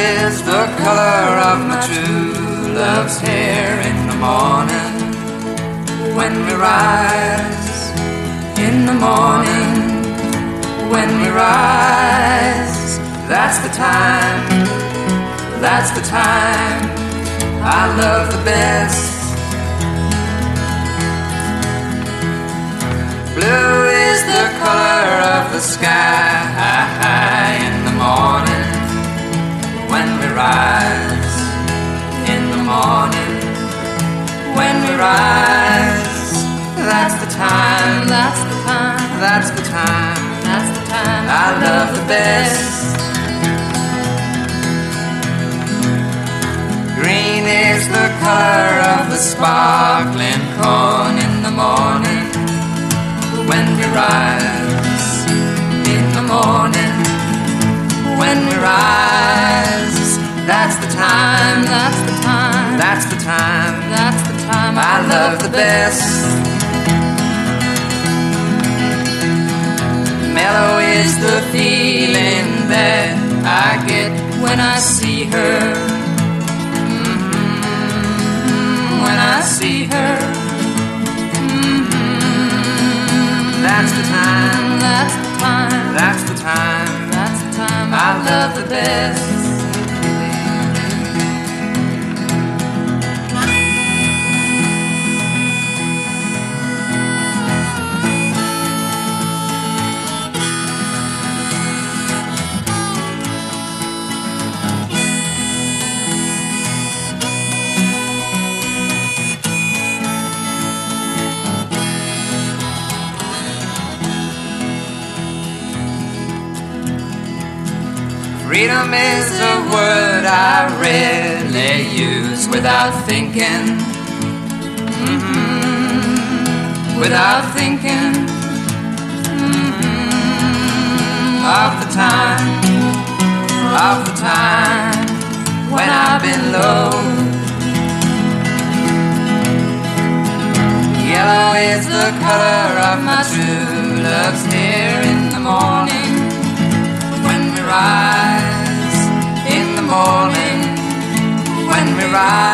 is the color of my true love's hair in the morning. When we rise in the morning, when we rise, that's the time, that's the time I love the best. Blue is the color of the sky in the morning. When we rise in the morning, when we rise, that's the time, that's the time, that's the time, that's the time I love the best. Green is the color of the sparkling corn in the morning. When we rise in the morning, when we rise, that's the time, that's the time, that's the time, that's the time I love the best. Mellow is the feeling that I get when I see her. When I see her. That's the time, that's the time, that's the time, that's the time I love the best. Freedom is a word I rarely use without thinking, without thinking of the time when I've been low. Yellow is the color of my true love's hair in the morning. When we rise in the morning, when we rise.